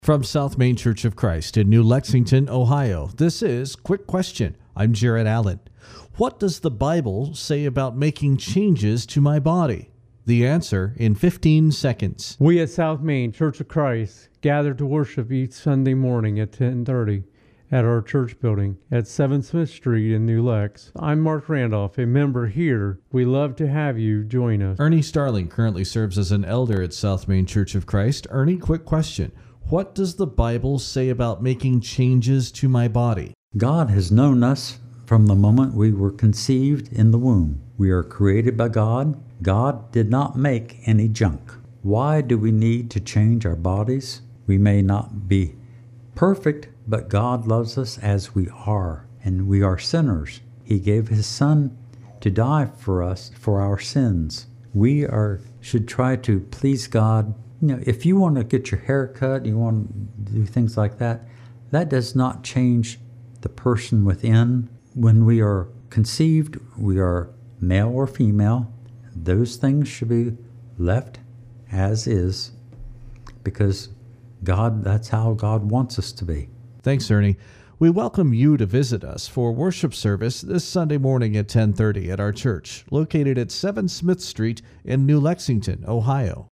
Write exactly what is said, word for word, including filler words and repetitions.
From South Main Church of Christ in New Lexington, Ohio, this is Quick Question. I'm Jared Allen. What does the Bible say about making changes to my body? The answer in fifteen seconds. We at South Main Church of Christ gather to worship each Sunday morning at ten thirty at our church building at seven Smith Street in New Lex. I'm Mark Randolph, a member here. We love to have you join us. Ernie Starling currently serves as an elder at South Main Church of Christ. Ernie, quick question. What does the Bible say about making changes to my body? God has known us from the moment we were conceived in the womb. We are created by God. God did not make any junk. Why do we need to change our bodies? We may not be perfect, but God loves us as we are, and we are sinners. He gave His Son to die for us for our sins. We are should try to please God. You know, if you want to get your hair cut, you want to do things like that, that does not change the person within. When we are conceived, we are male or female. Those things should be left as is, because God, that's how God wants us to be. Thanks, Ernie. We welcome you to visit us for worship service this Sunday morning at ten thirty at our church, located at seven Smith Street in New Lexington, Ohio.